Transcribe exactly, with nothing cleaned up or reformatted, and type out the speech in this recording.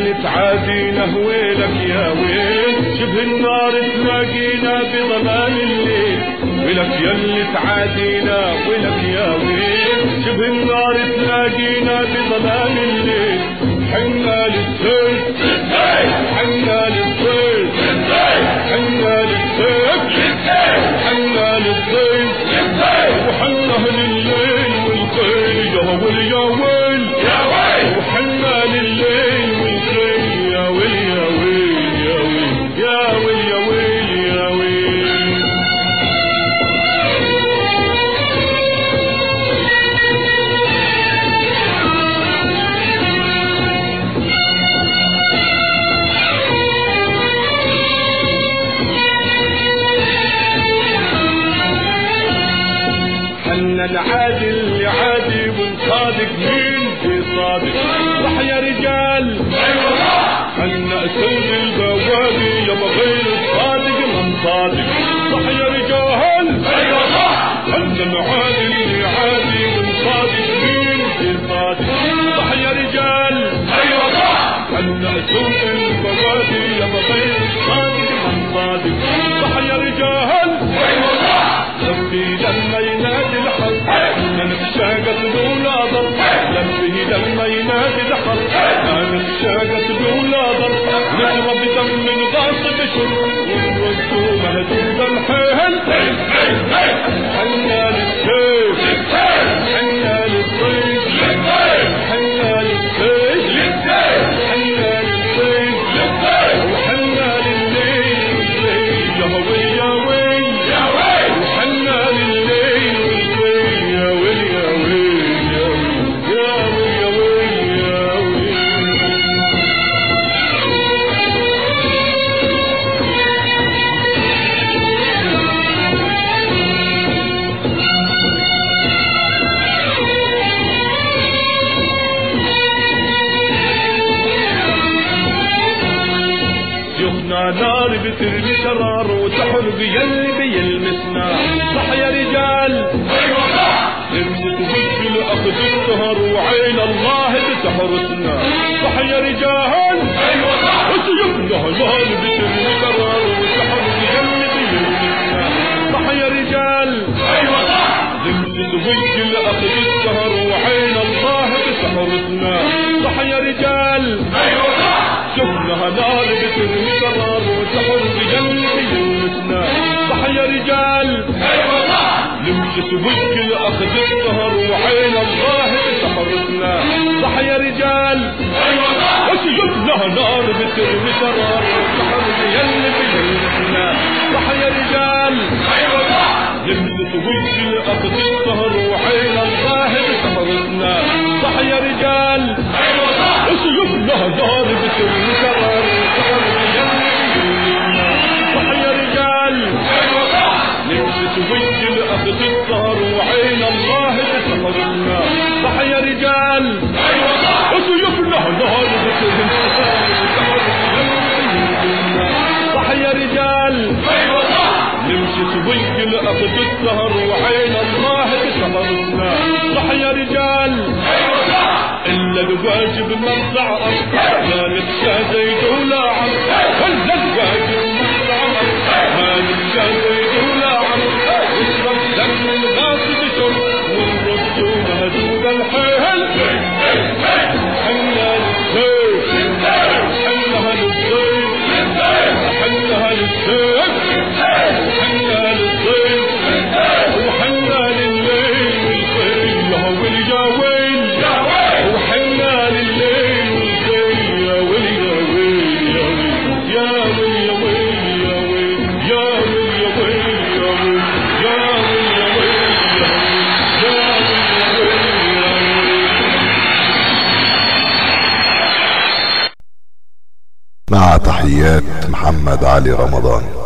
يلي تعادينا ويلك يا ويل، شبه النار تلاقينا بظلام الليل. ويلك يلي تعادينا ويلك يا ويل، شبه النار تلاقينا بظلام الليل. حنا للسيف حنا للسيف حنا للسيف حنا للسيف وحنا لليل والخيل يا ويل يا ويل يا ويل، وحنا لليل والخيل يا ويل يا ويل يا ويل يا ويل يا ويل يا ويل. حنا العادل يا عادي ونصادق مين في صادق صح يا رجال. حنا اسود البوابي يابا غير الصادق من صادق صح يا رجال. حنا العادل يا عادي ونصادق مين في صادق صح يا رجال. حنا اسود البوابي يابا غير الصادق من صادق صح يا رجال. لبي لما ينادي الحق ما نخشى قتل ولا ضر، لبي لما ينادي الحق ما نخشى قتل ولا ضر. نشرب دم من غاصب شر ونردو مهدود الحيل. حنا للسيف حنا للصيف حنا للسيف حنا للسيف وحنا للليل والليل يا ويل يا ويل يا ويل، وحنا للليل والليل يا ويل يا ويل يا ويل يا ويل يا ويل يا شيخنا نار بترمي شرار وتحرق يلي بيلمسنا صح يا رجال. لمسة وجه الأخذ السهر وعين الله بتحرسنا صح يا رجال. وشيخنا نار بترمي شرار وتحرق يلي بيلمسنا صح يا رجال. لمسة وجه الأخذ السهر وعين الله بتحرسنا صح يا رجال. شفنا نار بترمي شرار وتحرق يلي بيلمسنا صح يا رجال. لمسة وجه الأخذ السهر وعين الله بتحرسنا صح يا رجال. شفنا نار بترمي شرار وتحرق يلي بيلمسنا صح يا رجال. لمسة وجه الأخذ السهر وعين الله بتحرسنا صح يا رجال. شفنا نار بترمي شرار وتحرق يلي بيلمسنا صح يا رجال. لمسة وجه الأخذ السهر وعين الله بتحرسنا صح يا رجال. شفنا نار بترمي شرار وتحرق يلي بيلمسنا صح يا رجال. لمسة وجه الأخذ السهر وعين الله بتحرسنا صح يا رجال. إلا الواجب منزع أرض ما نخشى زيد ولا عرض. إلا الواجب منزع أرض ما نخشى زيد ولا عرض. اشرب دم الغاصب شرب ونردو مهدود الحيل. حنا للسيف حنا للسيف حنا للسيف حنا للسيف وحنا للليل والخيل يا ويل يا ويل يا ويل، وحنا لليل والخيل يا ويل يا ويل يا ويل يا ويل يا ويل يا ويل يا ويل يا ويل يا ويل يا ويل يا ويل يا ويل يا ويل. مع تحيات محمد علي رمضان.